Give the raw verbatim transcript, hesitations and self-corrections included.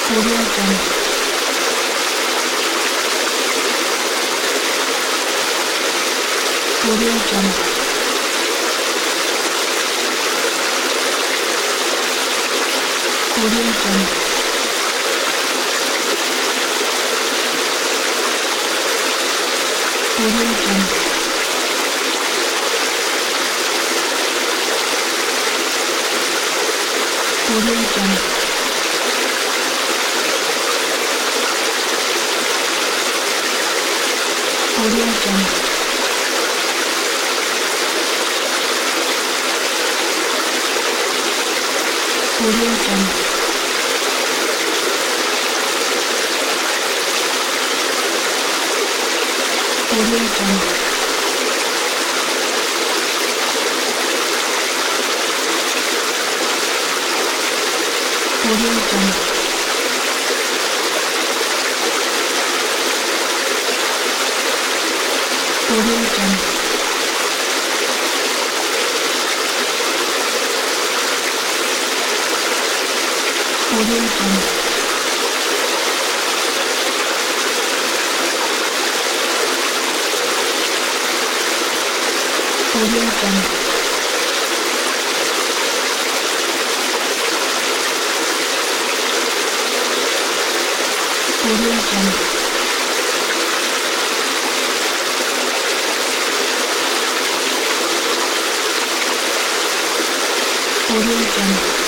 Audio Jungle. Audio Jungle. Audio Jungle. Audio Jungle. Audio Jungle. Audio Jungle. Audio Jungle. Audio Jungle. Audio Jungle. Audio Jungle. Audio Jungle. Audio Jungle. Audio Jungle. Audio Jungle.